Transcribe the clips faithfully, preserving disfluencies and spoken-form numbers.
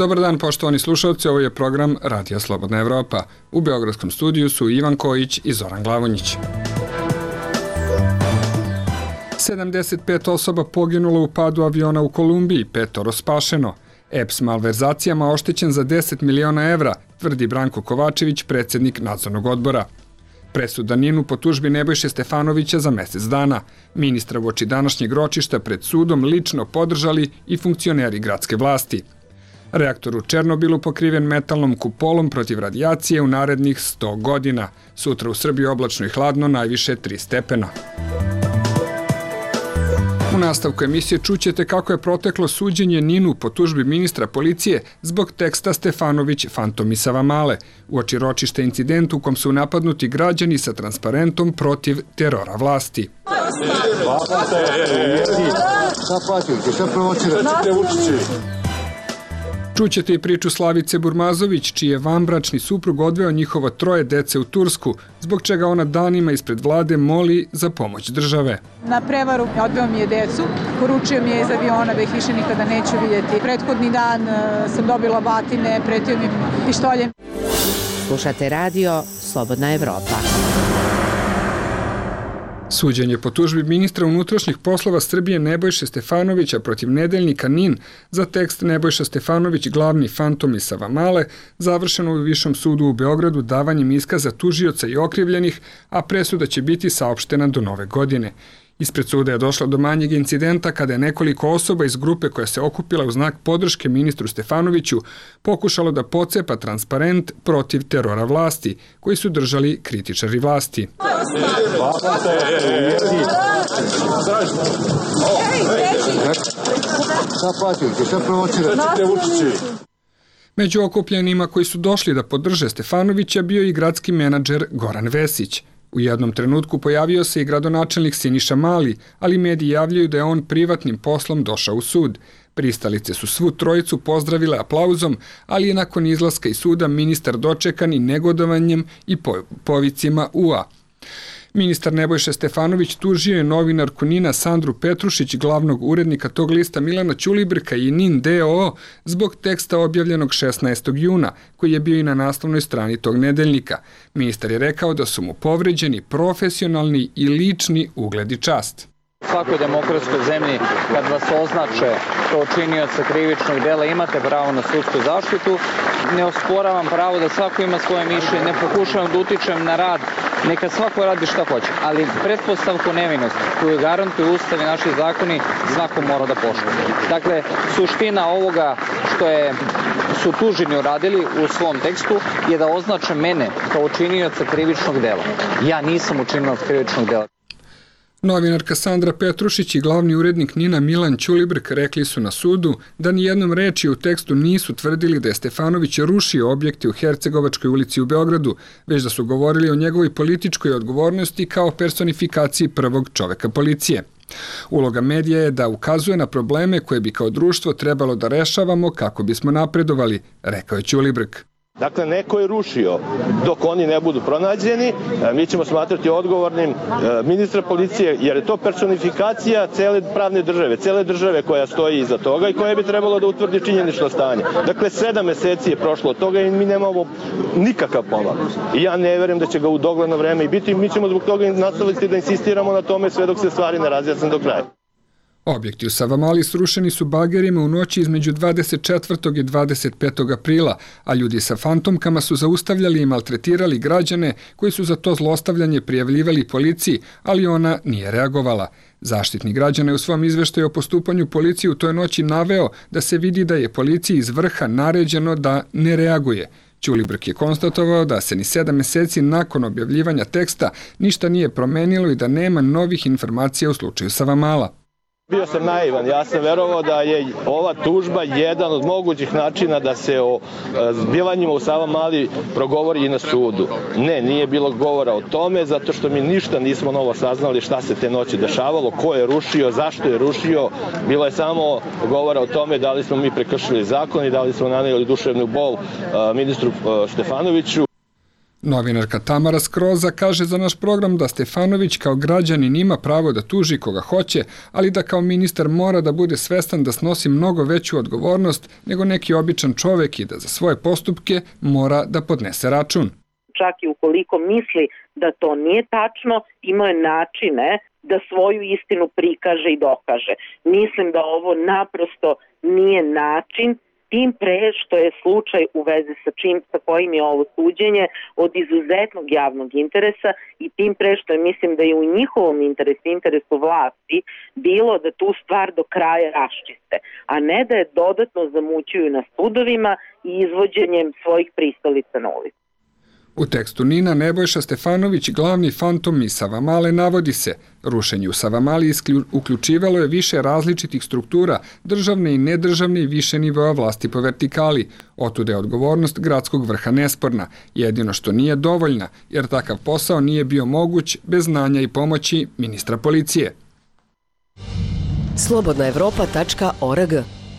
Dobar dan, poštovani slušalci, ovo je program Radija Slobodna Evropa. U Beogradskom studiju su Ivan Kojić i Zoran Glavonjić. sedamdeset pet osoba poginulo u padu aviona u Kolumbiji, petoro spašeno. E P S malverzacijama oštećen za deset miliona evra, tvrdi Branko Kovačević, predsjednik nadzornog odbora. Presuda Ninu po tužbi Nebojše Stefanovića za mesec dana. Ministra uoči današnjeg ročišta pred sudom lično podržali i funkcioneri gradske vlasti. Reaktor u Černobilu pokriven metalnom kupolom protiv radijacije u narednih sto godina. Sutra u Srbiji oblačno i hladno, najviše tri stepena. U nastavku emisije čućete kako je proteklo suđenje Ninu po tužbi ministra policije zbog teksta Stefanović fantom iz Savamale. Uoči ročišta incidentu u kom su napadnuti građani sa transparentom protiv terora vlasti. Čućete i priču Slavice Burmazović, čiji je vanbračni suprug odveo njihovo troje dece u Tursku, zbog čega ona danima ispred vlade moli za pomoć države. Na prevaru odveo mi je decu, poručio mi je iz aviona da ih više nikada neću vidjeti. Prethodni dan sam dobila batine, pretio mi pištoljem. Slušate radio Slobodna Evropa. Suđenje po tužbi ministra unutrašnjih poslova Srbije Nebojše Stefanovića protiv nedeljnika Nin za tekst Nebojša Stefanović, glavni fantom iz Savamale, završeno u Višom sudu u Beogradu davanjem iskaza tužioca i okrivljenih, a presuda će biti saopštena do nove godine. Ispred suda je došlo do manjeg incidenta kada je nekoliko osoba iz grupe koja se okupila u znak podrške ministru Stefanoviću pokušalo da pocepa transparent protiv terora vlasti, koji su držali kritičari vlasti. Među okupljenima koji su došli da podrže Stefanovića bio i gradski menadžer Goran Vesić. U jednom trenutku pojavio se i gradonačelnik Siniša Mali, ali mediji javljaju da je on privatnim poslom došao u sud. Pristalice su svu trojicu pozdravile aplauzom, ali je nakon izlaska iz suda ministar dočekan i negodovanjem i povicima U A. Ministar Nebojša Stefanović tužio je novinarku Nina Sandru Petrušić, glavnog urednika tog lista Milana Ćulibrka i Nin D O O zbog teksta objavljenog šesnaestog juna, koji je bio i na naslovnoj strani tog nedeljnika. Ministar je rekao da su mu povređeni profesionalni i lični ugled i čast. U svakoj demokratskoj zemlji, kad vas označe kao činioca krivičnog dela, imate pravo na sudsku zaštitu. Ne osporavam pravo da svako ima svoje mišljenje, ne pokušavam da utičem na rad, neka svako radi šta hoće, ali pretpostavku nevinosti koju garantuju Ustav i naši zakoni svako mora da poštuje. Dakle, suština ovoga što je su tuženi uradili u svom tekstu je da označe mene kao činioca krivičnog dela. Ja nisam učinilac krivičnog dela. Novinarka Sandra Petrušić i glavni urednik Nina Milan Ćulibrk rekli su na sudu da ni jednom reči u tekstu nisu tvrdili da je Stefanović rušio objekte u Hercegovačkoj ulici u Beogradu, već da su govorili o njegovoj političkoj odgovornosti kao personifikaciji prvog čoveka policije. Uloga medija je da ukazuje na probleme koje bi kao društvo trebalo da rešavamo kako bismo napredovali, rekao je Ćulibrk. Dakle, neko je rušio. Dok oni ne budu pronađeni, mi ćemo smatrati odgovornim ministra policije, jer je to personifikacija cele pravne države, cele države koja stoji iza toga i koja bi trebalo da utvrdi činjenično stanje. Dakle, sedam meseci je prošlo od toga i mi nemamo nikakav pomak. I ja ne verujem da će ga u dogledno vreme i biti. Mi ćemo zbog toga nastaviti da insistiramo na tome sve dok se stvari ne razjasne do kraja. Objekti u Savamali srušeni su bagerima u noći između dvadeset četvrtog i dvadeset petog aprila, a ljudi sa fantomkama su zaustavljali i maltretirali građane koji su za to zlostavljanje prijavljivali policiji, ali ona nije reagovala. Zaštitnik građana je u svom izveštaju o postupanju policije u toj noći naveo da se vidi da je policiji iz vrha naređeno da ne reaguje. Ćulibrk je konstatovao da se ni sedam meseci nakon objavljivanja teksta ništa nije promenilo i da nema novih informacija u slučaju Savamala. Bio sam naivan, ja sam verovao da je ova tužba jedan od mogućih načina da se o zbivanjima u Savamali progovori i na sudu. Ne, nije bilo govora o tome, zato što mi ništa nismo novo saznali šta se te noći dešavalo, ko je rušio, zašto je rušio. Bilo je samo govora o tome da li smo mi prekršili zakon i da li smo nanijeli duševnu bol ministru Stefanoviću. Novinarka Tamara Skroza kaže za naš program da Stefanović kao građanin ima pravo da tuži koga hoće, ali da kao ministar mora da bude svestan da snosi mnogo veću odgovornost nego neki običan čovek i da za svoje postupke mora da podnese račun. Čak i ukoliko misli da to nije tačno, imao je načine da svoju istinu prikaže i dokaže. Mislim da ovo naprosto nije način, tim pre što je slučaj u vezi sa čim, sa kojim je ovo suđenje od izuzetnog javnog interesa i tim pre što je, mislim da je u njihovom interesu, interesu vlasti, bilo da tu stvar do kraja raščiste, a ne da je dodatno zamućuju na sudovima i izvođenjem svojih pristalica na ulicu. U tekstu Nina Nebojša Stefanović, glavni fantom iz Savamale, navodi se: rušenje u Savamali uključivalo je više različitih struktura, državne i nedržavne i više nivoa vlasti po vertikali. Otuda je odgovornost gradskog vrha nesporna, jedino što nije dovoljna, jer takav posao nije bio moguć bez znanja i pomoći ministra policije. slobodna evropa tačka org.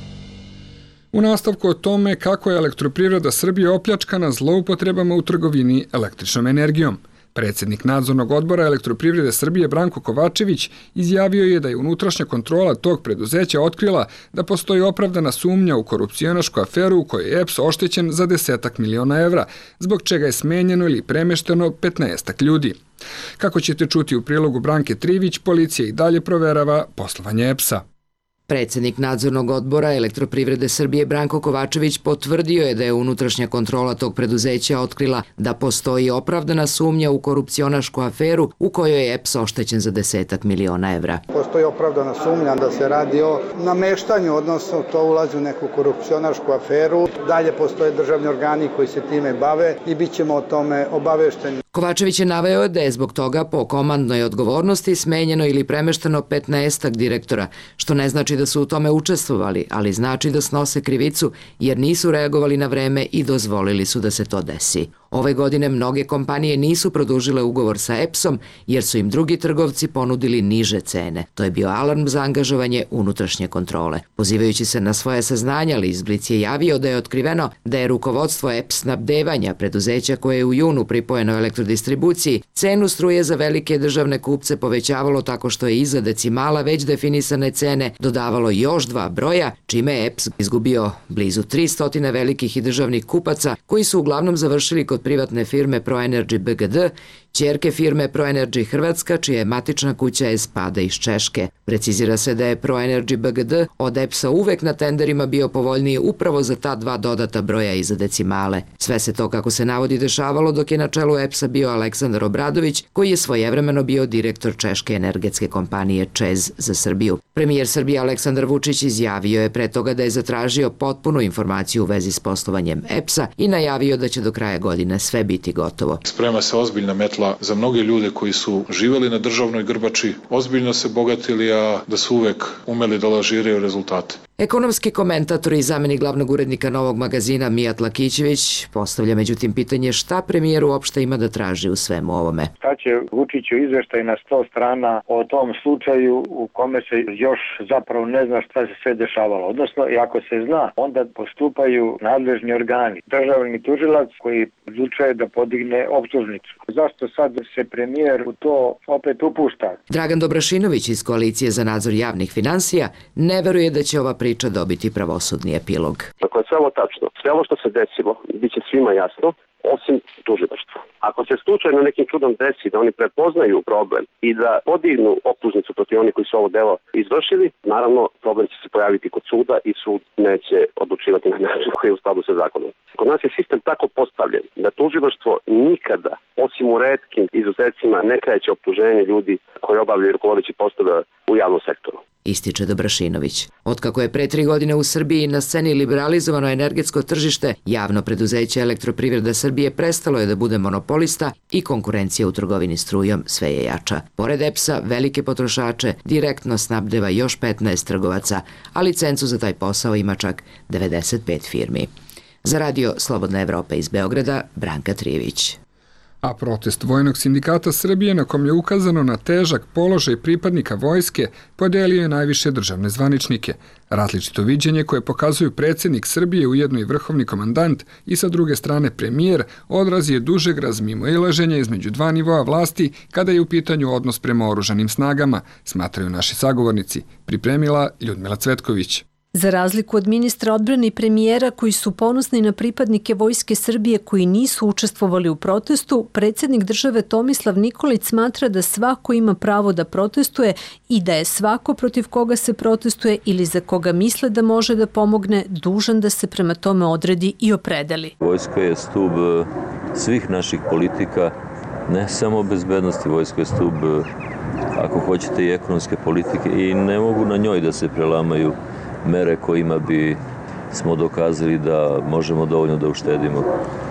U nastavku o tome kako je Elektroprivreda Srbije opljačkana zloupotrebama u trgovini električnom energijom. Predsjednik nadzornog odbora Elektroprivrede Srbije Branko Kovačević izjavio je da je unutrašnja kontrola tog preduzeća otkrila da postoji opravdana sumnja u korupcionašku aferu u kojoj je E P S oštećen za desetak miliona evra, zbog čega je smenjeno ili premešteno petnaestak ljudi. Kako ćete čuti u prilogu Branke Trivić, policija i dalje proverava poslovanje E P S-a. Predsjednik nadzornog odbora Elektroprivrede Srbije Branko Kovačević potvrdio je da je unutrašnja kontrola tog preduzeća otkrila da postoji opravdana sumnja u korupcionašku aferu u kojoj je E P S oštećen za desetak miliona evra. Postoji opravdana sumnja da se radi o nameštanju, odnosno to ulazi u neku korupcionašku aferu. Dalje postoje državni organi koji se time bave i bit ćemo o tome obavešteni. Kovačević je naveo da je zbog toga po komandnoj odgovornosti smenjeno ili premešteno petnaestak direktora, što ne znači da su u tome učestvovali, ali znači da snose krivicu jer nisu reagovali na vreme i dozvolili su da se to desi. Ove godine mnoge kompanije nisu produžile ugovor sa E P S-om jer su im drugi trgovci ponudili niže cene. To je bio alarm za angažovanje unutrašnje kontrole. Pozivajući se na svoje saznanja, List Blic je javio da je otkriveno da je rukovodstvo E P S snabdevanja, preduzeća koje je u junu pripojeno elektrodistribuciji, cenu struje za velike državne kupce povećavalo tako što je iza decimala već definisane cene dodavalo još dva broja, čime je E P S izgubio blizu tristo velikih i državnih kupaca koji su uglavnom završili kod privatne firme ProEnergy B G D, ćerke firme ProEnergy Hrvatska, čija je matična kuća Espada iz Češke. Precizira se da je ProEnergy B G D od E P S-a uvek na tenderima bio povoljniji upravo za ta dva dodata broja iza decimale. Sve se to, kako se navodi, dešavalo dok je na čelu E P S-a bio Aleksandar Obradović, koji je svojevremeno bio direktor češke energetske kompanije ČEZ za Srbiju. Premijer Srbije Aleksandar Vučić izjavio je pre toga da je zatražio potpunu informaciju u vezi s poslovanjem E P S-a i najavio da će do kraja godine sve biti gotovo. Sprema se ozbiljna metla za mnoge ljude koji su živeli na državnoj grbači, ozbiljno se bogatili, a da su uvek umeli da lažiraju rezultate. Ekonomski komentator i zamenik glavnog urednika Novog magazina Mijat Lakićević postavlja međutim pitanje šta premijer uopšte ima da traži u svemu ovome. Šta će Vučiću izveštaj na sto strana o tom slučaju u kome se još zapravo ne zna šta se sve dešavalo. Odnosno, i ako se zna, onda postupaju nadležni organi. Državni tužilac koji odlučuje da podigne optužnicu. Zašto sad se premijer u to opet upušta? Dragan Dobrašinović iz Koalicije za nadzor javnih finansija ne veruje da će ova priča dobiti pravosudni epilog. Ako je sve ovo tačno, sve ovo što se desilo, bit će svima jasno, osim tužilaštva. Ako se slučajno nekim čudom desi da oni prepoznaju problem i da podignu optužnicu protiv onih koji su ovo delo izvršili, naravno problem će se pojaviti kod suda i sud neće odlučivati na način koji je u skladu sa zakonom. Kod nas je sistem tako postavljen da tužilaštvo nikada, osim u retkim izuzecima, ne kreće optuženje ljudi koji obavljaju rukovodeći poslove u javnom sektoru. Ističe Dobrašinović. Otkako je pre tri godine u Srbiji na sceni liberalizovano energetsko tržište, javno preduzeće Elektroprivreda Srbije prestalo je da bude monopolista i konkurencija u trgovini strujom sve je jača. Pored E P S-a, velike potrošače direktno snabdeva još petnaest trgovaca, a licencu za taj posao ima čak devedeset pet firmi. Za radio Slobodna Evropa iz Beograda, Branka Trivić. A protest Vojnog sindikata Srbije, na kom je ukazano na težak položaj pripadnika vojske, podelio je najviše državne zvaničnike. Različito viđenje koje pokazuju predsjednik Srbije, ujedno i vrhovni komandant, i sa druge strane premijer, odraz je dužeg razmimoilaženja između dva nivoa vlasti kada je u pitanju odnos prema oružanim snagama, smatraju naši sagovornici, pripremila Ljudmila Cvetković. Za razliku od ministra odbrane i premijera koji su ponosni na pripadnike Vojske Srbije koji nisu učestvovali u protestu, predsjednik države Tomislav Nikolić smatra da svako ima pravo da protestuje i da je svako protiv koga se protestuje ili za koga misle da može da pomogne dužan da se prema tome odredi i opredeli. Vojska je stub svih naših politika, ne samo bezbednosti, vojska je stub, ako hoćete, i ekonomske politike i ne mogu na njoj da se prelamaju mere kojima bi smo dokazali da možemo dovoljno da uštedimo.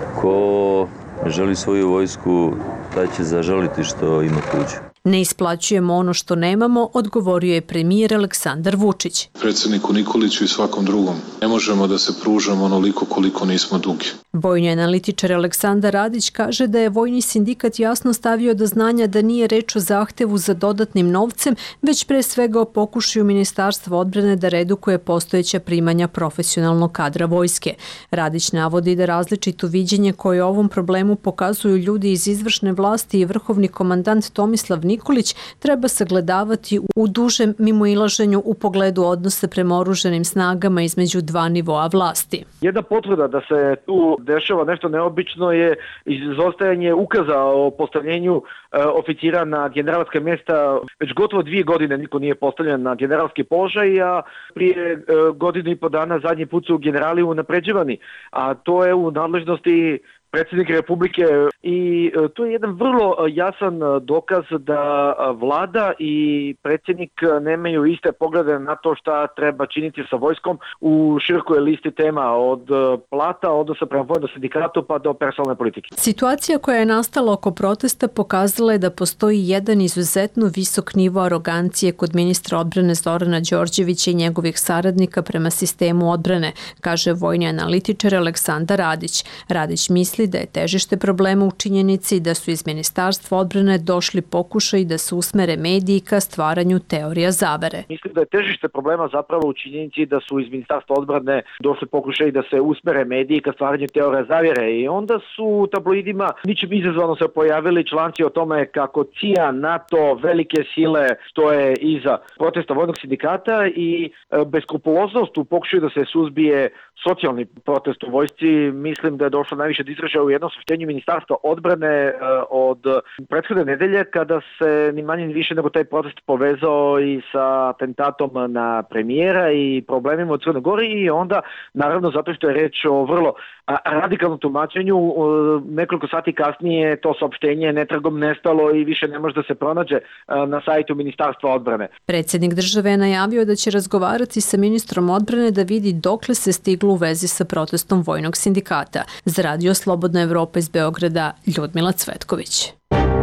Ko želi svoju vojsku, taj će zažaliti što ima tuđu. Ne isplaćujemo ono što nemamo, odgovorio je premijer Aleksandar Vučić. Predsjedniku Nikoliću i svakom drugom. Ne možemo da se pružamo onoliko koliko nismo dugi. Vojni analitičar Aleksandar Radić kaže da je Vojni sindikat jasno stavio do znanja da nije reč o zahtevu za dodatnim novcem, već pre svega o pokušaju Ministarstva odbrane da redukuje postojeća primanja profesionalnog kadra vojske. Radić navodi da različito viđenje koje o ovom problemu pokazuju ljudi iz izvršne vlasti i vrhovni komandant Tomislav Nikolić treba sagledavati u dužem mimoilaženju u pogledu odnosa prema oružanim snagama između dva nivoa vlasti. Jedna potvrda da se tu dešava nešto neobično je izostajanje ukaza o postavljenju e, oficira na generalska mjesta. Već gotovo dvije godine niko nije postavljen na generalski položaj, a prije e, godinu i po dana zadnji put su generali unapređivani, a to je u nadležnosti predsjednika Republike i to je jedan vrlo jasan dokaz da vlada i predsjednik nemaju iste poglede na to šta treba činiti sa vojskom u širokoj listi tema od plata, odnosa prema Vojnom sindikatu pa do personalne politike. Situacija koja je nastala oko protesta pokazala je da postoji jedan izuzetno visok nivo arogancije kod ministra odbrane Zorana Đorđevića i njegovih saradnika prema sistemu odbrane, kaže vojni analitičar Aleksandar Radić. Radić misli da je težište problema u činjenici da su iz Ministarstva odbrane došli pokušaji da se usmere mediji ka stvaranju teorija zavere. Mislim da je težište problema zapravo u činjenici da su iz Ministarstva odbrane došli pokušaji da se usmere mediji ka stvaranju teorija zavere i onda su u tabloidima ničim izazvano se pojavili članci o tome kako C I A, NATO, velike sile stoje iza protesta Vojnog sindikata i beskrupuloznost u pokušaju da se suzbije socijalni protest u vojsci. Mislim da je došlo najviše do izražaja u jednom saopštenju Ministarstva odbrane od prethodne nedelje kada se ni manje ni više nego taj protest povezao i sa atentatom na premijera i problemima u Crnoj Gori i onda naravno zato što je reč o vrlo radikalnom tumačenju nekoliko sati kasnije to saopštenje netragom nestalo i više ne može da se pronađe na sajtu Ministarstva odbrane. Predsjednik države je najavio da će razgovarati sa ministrom odbrane da vidi dokle se stiglo u vezi sa protestom Vojnog sindikata. Za Radio Slobodna Evropa iz Beograda, Ljudmila Cvetković.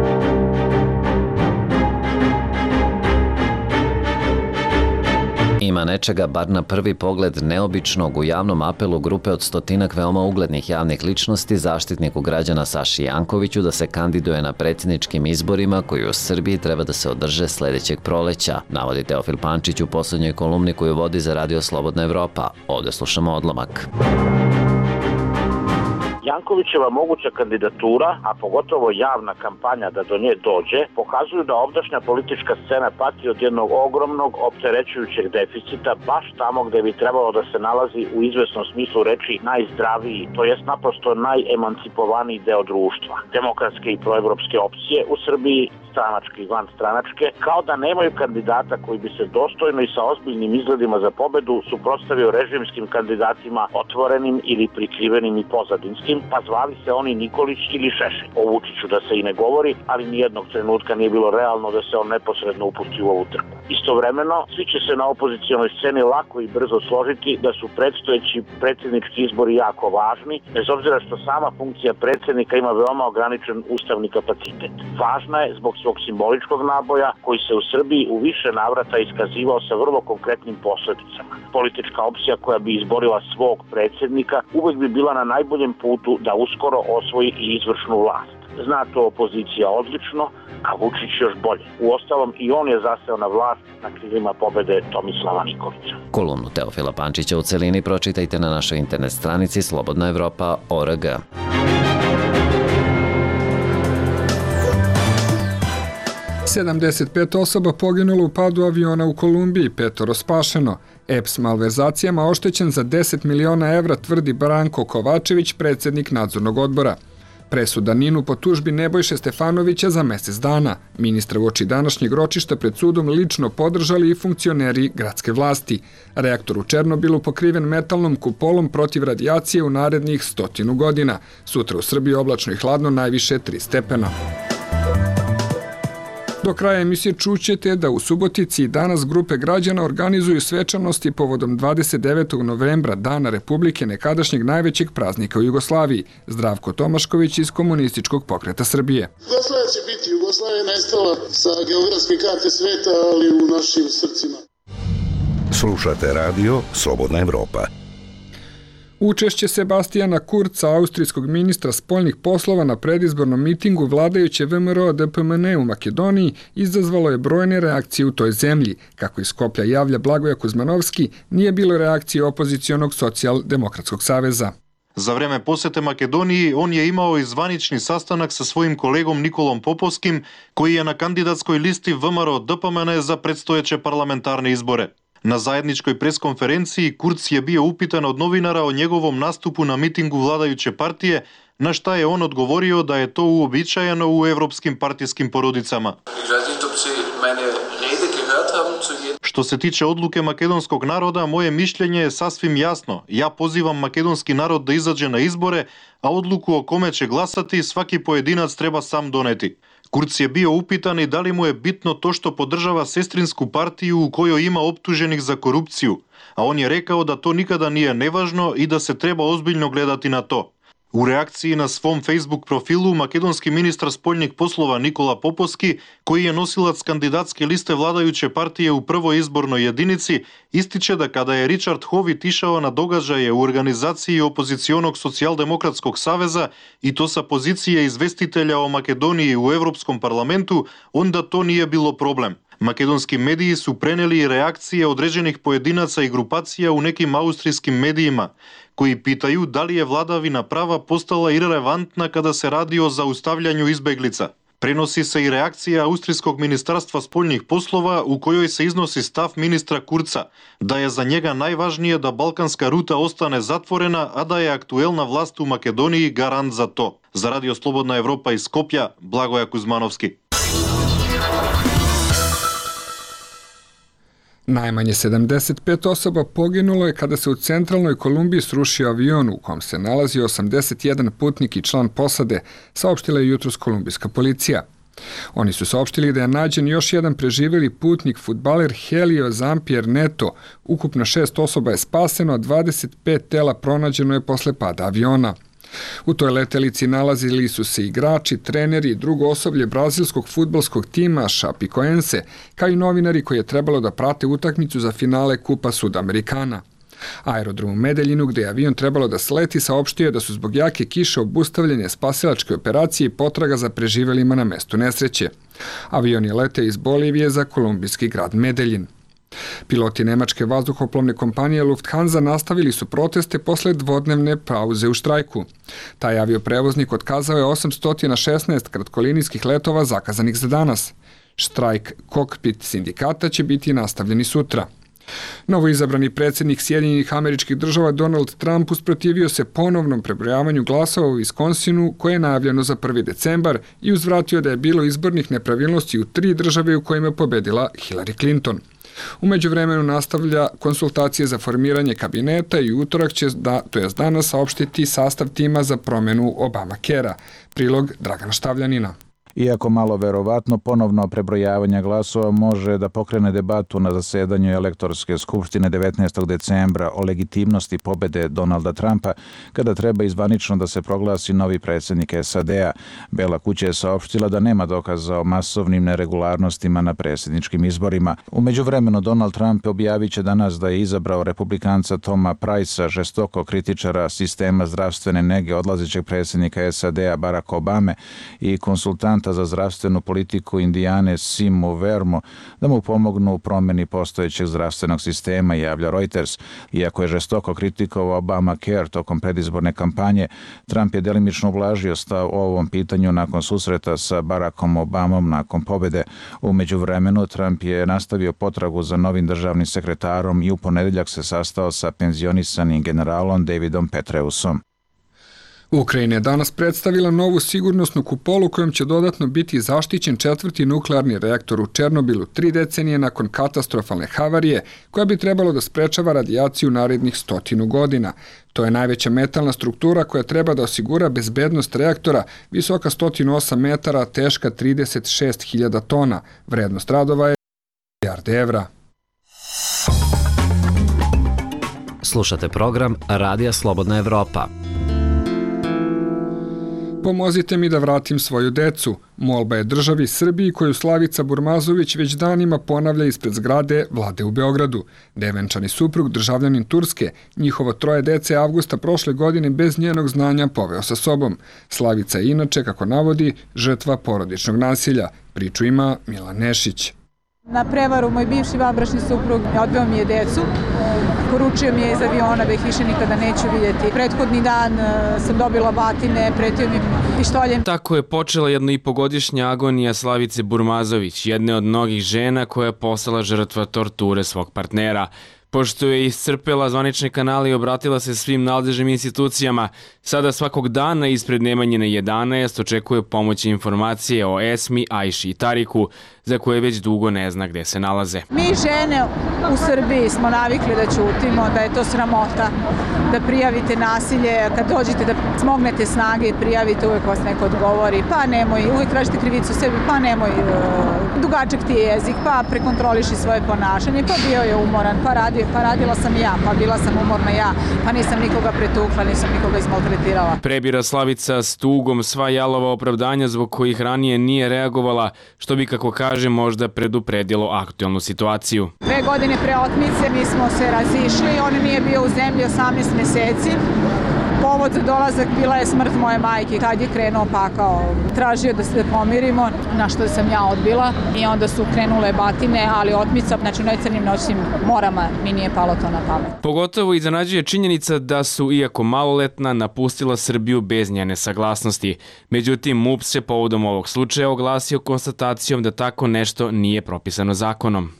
Ima nečega, bar na prvi pogled, neobičnog u javnom apelu grupe od stotinak veoma uglednih javnih ličnosti zaštitniku građana Saši Jankoviću da se kandiduje na predsjedničkim izborima koji u Srbiji treba da se održe sledećeg proleća, navodi Teofil Pančić u poslednjoj kolumni koju vodi za Radio Slobodna Evropa. Ovde slušamo odlomak. Jankovićeva moguća kandidatura, a pogotovo javna kampanja da do nje dođe, pokazuju da ovdašnja politička scena pati od jednog ogromnog opterećujućeg deficita baš tamo gde bi trebalo da se nalazi u izvesnom smislu reči najzdraviji, to jest naprosto najemancipovaniji deo društva. Demokratske i proevropske opcije u Srbiji, stranačke i vanstranačke, kao da nemaju kandidata koji bi se dostojno i sa ozbiljnim izgledima za pobedu suprotstavio režimskim kandidatima otvorenim ili prikrivenim i pozadinskim, pa zvali se oni Nikolić ili Šešelj. O Vučiću da se i ne govori, ali nijednog trenutka nije bilo realno da se on neposredno upusti u ovu trku. Istovremeno, svi će se na opozicionoj sceni lako i brzo složiti da su predstojeći predsjednički izbori jako važni, bez obzira što sama funkcija predsjednika ima veoma ograničen ustavni kapacitet. Važna je zbog svog simboličkog naboja koji se u Srbiji u više navrata iskazivao sa vrlo konkretnim posledicama. Politička opcija koja bi izborila svog predsjednika uvek bi bila na najboljem putu da uskoro osvoji i izvršnu vlast. zna to opozicija odlično, a Vučić još bolje. Uostalom i on je zaseo na vlast na krilima pobede Tomislava Nikolića. Kolumnu Teofila Pančića u celini pročitajte na našoj internet stranici slobodna evropa tačka org. sedamdeset pet osoba poginulo u padu aviona u Kolumbiji, petoro spašeno. E P S malverzacijama oštećen za deset miliona evra, tvrdi Branko Kovačević, predsjednik nadzornog odbora. Presuda Ninu po tužbi Nebojše Stefanovića za mesec dana. Ministra uoči današnjeg ročišta pred sudom lično podržali i funkcioneri gradske vlasti. Reaktor u Černobilu pokriven metalnom kupolom protiv radijacije u narednih stotinu godina. Sutra u Srbiji oblačno i hladno, najviše tri stepena. Do kraja emisije čućete da u Subotici danas grupe građana organizuju svečanosti povodom dvadeset devetog novembra, Dana Republike, nekadašnjeg najvećeg praznika u Jugoslaviji. Zdravko Tomašković iz Komunističkog pokreta Srbije. Jugoslavija će biti. Jugoslavija je nestala sa geografske karte sveta, ali u našim srcima. Slušate radio Slobodna Evropa. Učešće Sebastijana Kurca, austrijskog ministra spoljnih poslova na predizbornom mitingu vladajuće V M R O D P M N u Makedoniji izazvalo je brojne reakcije u toj zemlji. Kako iz Skoplja javlja Blagoja Kuzmanovski, nije bilo reakcije opozicionog socijaldemokratskog saveza. Za vreme posete Makedoniji on je imao i zvanični sastanak sa svojim kolegom Nikolom Popovskim, koji je na kandidatskoj listi V M R O D P M N za predstojeće parlamentarne izbore. Na zajedničkoj preskonferenciji Kurz je bio upitan od novinara o njegovom nastupu na mitingu vladajuće partije, na šta je on odgovorio da je to uobičajeno u evropskim partijskim porodicama. Što se tiče odluke makedonskog naroda, moje mišljenje je sasvim jasno. Ja pozivam makedonski narod da izađe na izbore, a odluku o kome će glasati svaki pojedinac treba sam doneti. Kurz je bio upitan i da li mu je bitno to što podržava sestrinsku partiju u kojoj ima optuženih za korupciju, a on je rekao da to nikada nije nevažno i da se treba ozbiljno gledati na to. U reakciji na svom Facebook profilu makedonski ministar spoljnih poslova Nikola Popovski, koji je nosilac kandidatske liste vladajuće partije u prvoj izbornoj jedinici, ističe da kada je Richard Hovit išao na događaje u organizaciji opozicionog socijaldemokratskog saveza i to sa pozicije izvestitelja o Makedoniji u Evropskom parlamentu, onda to nije bilo problem. Makedonski mediji su preneli reakcije određenih pojedinaca i grupacija u nekim austrijskim medijima, koji pitaju da li je vladavina prava postala irelevantna kada se radi o zaustavljanju izbeglica. Prenosi se i reakcija Austrijskog ministarstva spoljnih poslova u kojoj se iznosi stav ministra Kurca, da je za njega najvažnije da balkanska ruta ostane zatvorena, a da je aktuelna vlast u Makedoniji garant za to. Za Radio Slobodna Evropa iz Skoplja, Blagoja Kuzmanovski. Najmanje sedamdeset pet osoba poginulo je kada se u centralnoj Kolumbiji srušio avion u kom se nalazi osamdeset jedan putnik i član posade, saopštila je jutros kolumbijska policija. Oni su saopštili da je nađen još jedan preživjeli putnik, fudbaler Helio Zampier Neto. Ukupno šest osoba je spaseno, a dvadeset pet tela pronađeno je posle pada aviona. U toj letelici nalazili su se igrači, treneri i drugo osoblje brazilskog fudbalskog tima Chapecoense, kao i novinari koji je trebalo da prate utakmicu za finale Kupa Sudamericana. Aerodrom u Medeljinu, gde je avion trebalo da sleti, saopštio je da su zbog jake kiše obustavljene spasilačke operacije i potraga za preživelima na mestu nesreće. Avion je leteo iz Bolivije za kolumbijski grad Medeljin. Piloti nemačke vazduhoplovne kompanije Lufthansa nastavili su proteste posle dvodnevne pauze u štrajku. Taj avioprevoznik otkazao je osamsto šesnaest kratkolinijskih letova zakazanih za danas. Štrajk kokpit sindikata će biti nastavljeni sutra. Novoizabrani predsjednik Sjedinjenih Američkih Država Donald Trump usprotivio se ponovnom prebrojavanju glasova u Viskonsinu koje je najavljeno za prvi decembar i uzvratio da je bilo izbornih nepravilnosti u tri države u kojima je pobedila Hillary Clinton. U međuvremenu nastavlja konsultacije za formiranje kabineta i utorak će, da, to jest danas, saopštiti sastav tima za promjenu Obamacare-a. Prilog Dragana Štavljanina. Iako malo verovatno, ponovno prebrojavanje glasova može da pokrene debatu na zasedanju elektorske skupštine devetnaestog decembra o legitimnosti pobede Donalda Trumpa kada treba izvanično da se proglasi novi predsjednik S A D-a. Bela kuća je saopštila da nema dokaza o masovnim neregularnostima na predsjedničkim izborima. U međuvremenu Donald Trump objavit će danas da je izabrao republikanca Toma Price-a, žestoko kritičara sistema zdravstvene nege odlazećeg predsjednika S A D-a Baracka Obame i konsultanta za zdravstvenu politiku Indijane Simu Vermo da mu pomognu u promjeni postojećeg zdravstvenog sistema, javlja Reuters. Iako je žestoko kritikovao Obamacare tokom predizborne kampanje, Trump je delimično ublažio stav o ovom pitanju nakon susreta sa Barackom Obamom nakon pobjede. U međuvremenu Trump je nastavio potragu za novim državnim sekretarom i u ponedeljak se sastao sa penzionisanim generalom Davidom Petreusom. Ukrajina je danas predstavila novu sigurnosnu kupolu kojom će dodatno biti zaštićen četvrti nuklearni reaktor u Černobilu tri decenije nakon katastrofalne havarije koja bi trebalo da sprečava radijaciju narednih stotinu godina. To je najveća metalna struktura koja treba da osigura bezbednost reaktora, visoka sto osam metara, teška trideset šest hiljada tona. Vrednost radova je milijarde evra. Slušate program Radija Slobodna Evropa. Pomozite mi da vratim svoju decu. Molba je državi Srbiji koju Slavica Burmazović već danima ponavlja ispred zgrade vlade u Beogradu. Devenčani suprug, državljanin Turske, njihovo troje dece avgusta prošle godine bez njenog znanja poveo sa sobom. Slavica je inače, kako navodi, žrtva porodičnog nasilja. Priču ima Milan Nešić. Na prevaru moj bivši vanbračni suprug odveo mi je decu. Poručio mi je iz aviona da ih više nikada neću vidjeti. Prethodni dan sam dobila batine, pretio mi pištoljem. Tako je počela jedno i pogodišnja agonija Slavice Burmazović, jedne od mnogih žena koja je postala žrtva torture svog partnera. Pošto je iscrpela zvanične kanale i obratila se svim nadležnim institucijama, sada svakog dana ispred Nemanjine jedanaest očekuje pomoć i informacije o Esmi, Ajši i Tariku, za koje već dugo ne zna gde se nalaze. Mi žene u Srbiji smo navikli da ćutimo, da je to sramota, da prijavite nasilje, kad dođete da smognete snage i prijavite, uvek vas neko odgovori, pa nemoj, uvek tražite krivicu sebi, pa nemoj, dugačak ti je jezik, pa prekontroliši svoje ponašanje, pa bio je umoran, pa radio, pa radila sam i ja, pa bila sam umorna ja, pa nisam nikoga pretukla, nisam nikoga izmaltretirala. Prebira Slavica s tugom sva jalova opravdanja zbog kojih ranije nije reagovala, što bi, kako kaže, možda predupredilo aktualnu situaciju. Dve godine pre otmice mi smo se razišli, on nije bio u zemlji osamnaest meseci. Povod za dolazak bila je smrt moje majke. Tad je krenuo pakao, tražio da se pomirimo, na što sam ja odbila i onda su krenule batine, ali otmica, znači u najcrnim noćnim morama mi nije palo to na pamet. Pogotovo iznenađuje činjenica da su, iako maloletna, napustila Srbiju bez njene saglasnosti. Međutim, M U P se povodom ovog slučaja oglasio konstatacijom da tako nešto nije propisano zakonom.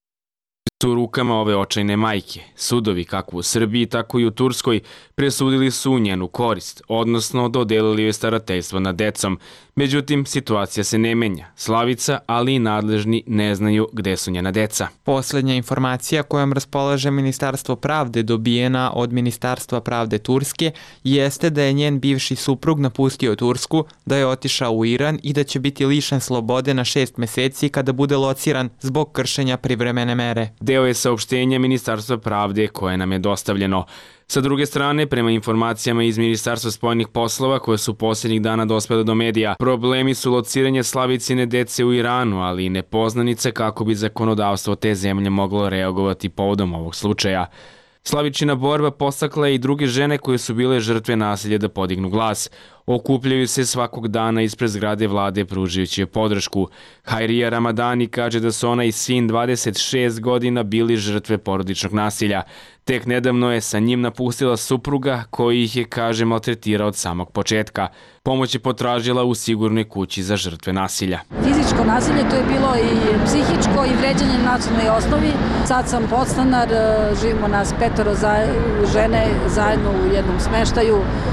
Su u rukama ove očajne majke. Sudovi kako u Srbiji, tako i u Turskoj presudili su u njenu korist, odnosno dodelili joj starateljstvo nad decom. Međutim, situacija se ne menja. Slavica, ali i nadležni ne znaju gde su njena deca. Poslednja informacija kojom raspolaže Ministarstvo pravde dobijena od Ministarstva pravde Turske jeste da je njen bivši suprug napustio Tursku, da je otišao u Iran i da će biti lišen slobode na šest meseci kada bude lociran zbog kršenja privremene mere. Deo je saopštenja Ministarstva pravde koje nam je dostavljeno. Sa druge strane, prema informacijama iz Ministarstva spoljnih poslova koje su posljednjih dana dospele do medija, problemi su lociranje Slavicine dece u Iranu, ali i nepoznanice kako bi zakonodavstvo te zemlje moglo reagovati povodom ovog slučaja. Slavičina borba postakla je i druge žene koje su bile žrtve nasilja da podignu glas. Okupljaju se svakog dana ispred zgrade vlade pružajući podršku. Hajrija Ramadani kaže da su ona i sin dvadeset šest godina bili žrtve porodičnog nasilja. Tek nedavno je sa njim napustila supruga koji ih je, kaže, maltretirao od samog početka. Pomoć je potražila u sigurnoj kući za žrtve nasilja. Fizičko nasilje to je bilo i psihičko i vređanje na nacionalnoj osnovi. Sad sam podstanar, živimo nas petoro žene zajedno u jednom smeštaju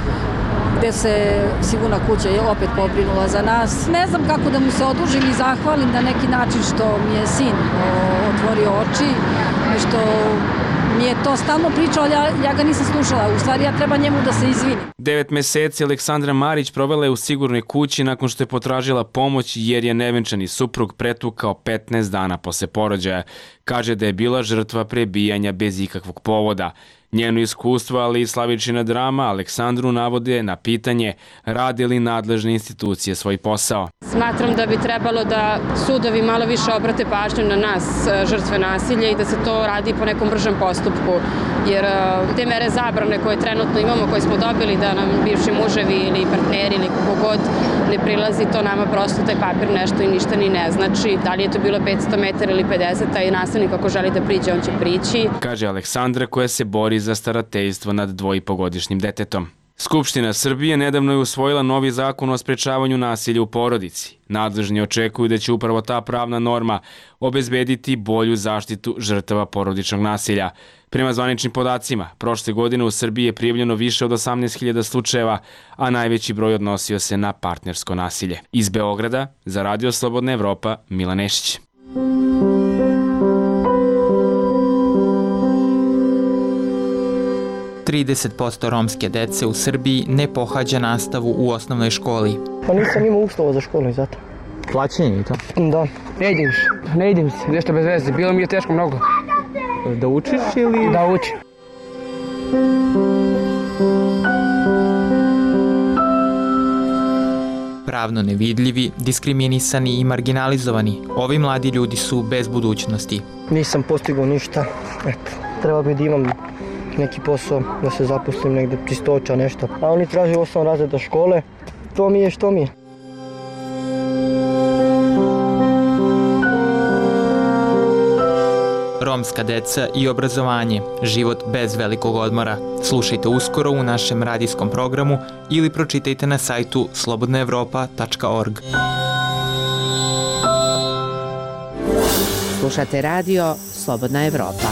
gde se sigurna kuća je opet pobrinula za nas. Ne znam kako da mu se odužim i zahvalim na neki način što mi je sin otvorio oči i što mi je to stalno pričao, ali ja, ja ga nisam slušala. U stvari ja treba njemu da se izvinim. Devet meseci Aleksandra Marić provela je u sigurnoj kući nakon što je potražila pomoć jer je nevenčani suprug pretukao petnaest dana posle porođaja. Kaže da je bila žrtva prebijanja bez ikakvog povoda. Njeno iskustvo, ali i Slavičina drama Aleksandru navode na pitanje rade li nadležne institucije svoj posao. Smatram da bi trebalo da sudovi malo više obrate pažnju na nas, žrtve nasilja, i da se to radi po nekom bržem postupku. Jer te mere zabrane koje trenutno imamo, koje smo dobili da nam bivši muževi ili partneri ili kako god ne prilazi, to nama prosto taj papir nešto i ništa ni ne znači. Da li je to bilo petsto metara ili pedeset, a i nasilnik ako želi da priđe, on će prići. Kaže Aleksandra koja se bori za starateljstvo nad dvojipogodišnjim detetom. Skupština Srbije nedavno je usvojila novi zakon o sprečavanju nasilja u porodici. Nadležni očekuju da će upravo ta pravna norma obezbediti bolju zaštitu žrtava porodičnog nasilja. Prema zvaničnim podacima, prošle godine u Srbiji je prijavljeno više od osamnaest hiljada slučajeva, a najveći broj odnosio se na partnersko nasilje. Iz Beograda, za Radio Slobodna Evropa, Milan Nešić. trideset posto romske dece u Srbiji ne pohađa nastavu u osnovnoj školi. Pa nisam imao uslova za školu i zato. Plaćenje i to? Da. Ne idem se, ne idem se, nešto bez veze. Bilo mi je teško mnogo. Da učiš ili? Da učim. Pravno nevidljivi, diskriminisani i marginalizovani, ovi mladi ljudi su bez budućnosti. Nisam postigao ništa. Eto, treba bi da imam neki posao, da se zaposlim negde, čistoća, nešto. A oni traže osam razreda škole, to mi je što mi je. Romska deca i obrazovanje, život bez velikog odmora. Slušajte uskoro u našem radijskom programu ili pročitajte na sajtu slobodna evropa tačka org. Slušate radio Slobodna Evropa.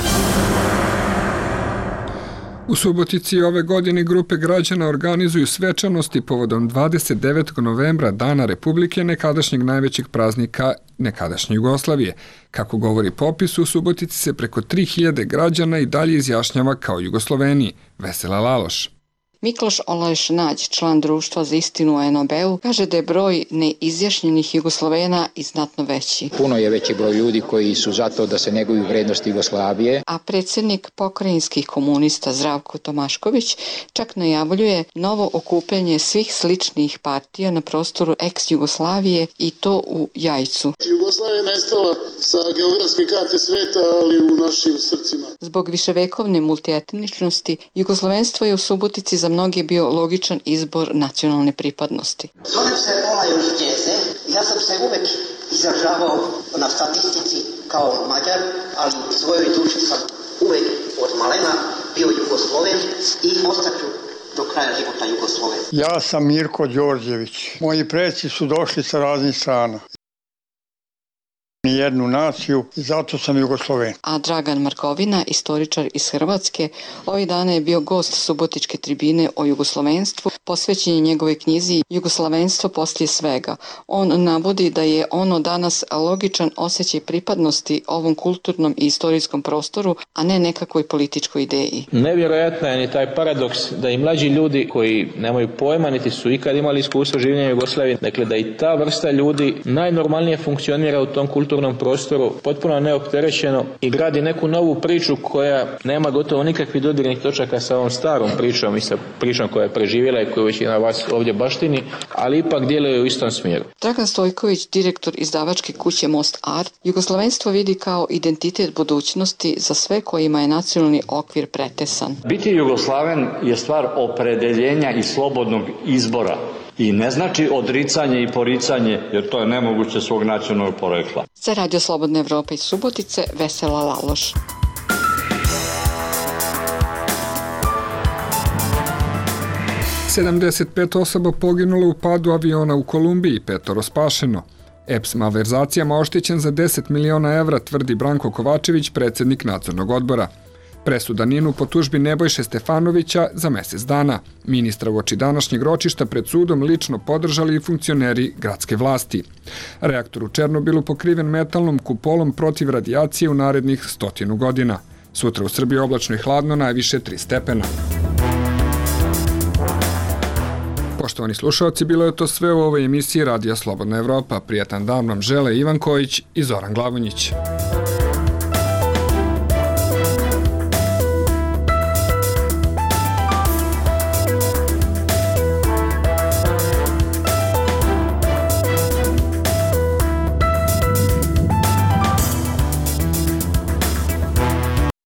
U Subotici ove godine grupe građana organizuju svečanosti povodom dvadeset devetog novembra, Dana Republike, nekadašnjeg najvećeg praznika nekadašnje Jugoslavije. Kako govori popis, u Subotici se preko tri hiljade građana i dalje izjašnjava kao Jugosloveniji. Vesela Laloš. Mikloš Olajš Nađ, član društva za istinu u en o be u, kaže da je broj neizjašnjenih Jugoslovena i znatno veći. Puno je veći broj ljudi koji su zato da se neguju vrednosti Jugoslavije. A predsjednik pokrajinskih komunista Zdravko Tomašković čak najavljuje novo okupljanje svih sličnih partija na prostoru ex-Jugoslavije i to u Jajcu. Jugoslavija je nestala sa geografske karte sveta, ali u našim srcima. Zbog viševekovne multietničnosti, jugoslovenstvo je u Subotici za mnogi bio logičan izbor nacionalne pripadnosti. Zovem se Olajš Đeze, ja sam se uvek izražavao na statistici kao Mađar, ali u svojoj duši sam uvek od malena bio Jugosloven i ostaću do kraja života Jugosloven. Ja sam Mirko Đorđević. Moji preci su došli sa raznih strana. Jednu naciju i zato sam Jugosloven. A Dragan Markovina, istoričar iz Hrvatske, ovih dana je bio gost Subotičke tribine o jugoslovenstvu, posvećen je njegove knjizi Jugoslavenstvo poslije svega. On navodi da je ono danas logičan osjećaj pripadnosti ovom kulturnom i istorijskom prostoru, a ne nekakvoj političkoj ideji. Nevjerojatno je ni taj paradoks da i mlađi ljudi koji nemaju pojma niti su ikad imali iskustvo življenja u Jugoslaviji, dakle da i ta vrsta ljudi najnormalnije funkcionira u tom kulturnom prostoru, potpuno neopterećeno i gradi neku novu priču koja nema gotovo nikakvih dodirnih točaka sa ovom starom pričom i sa pričom koja je preživjela i koju većina vas ovdje baštini, ali ipak djeluje u istom smjeru. Dragan Stojković, direktor izdavačke kuće Most Art, jugoslovenstvo vidi kao identitet budućnosti za sve kojima je nacionalni okvir pretesan. Biti Jugoslaven je stvar opredeljenja i slobodnog izbora. I ne znači odricanje i poricanje, jer to je nemoguće svog nacionalnog porekla. Za Radio Slobodna Evropa iz Subotice, Vesela Laloš. sedamdeset pet osoba poginulo u padu aviona u Kolumbiji, petoro spašeno. E P S malverzacijama oštećen za deset miliona evra, tvrdi Branko Kovačević, predsjednik nadzornog odbora. Presuda Ninu po tužbi Nebojše Stefanovića za mjesec dana. Ministra uoči današnjeg ročišta pred sudom lično podržali i funkcioneri gradske vlasti. Reaktor u Černobilu pokriven metalnom kupolom protiv radijacije u narednih stotinu godina. Sutra u Srbiji oblačno i hladno, najviše tri stepena. Poštovani slušalci, bilo je to sve u ovoj emisiji Radija Slobodna Evropa. Prijatan dan vam žele Ivan Kojić i Zoran Glavonjić.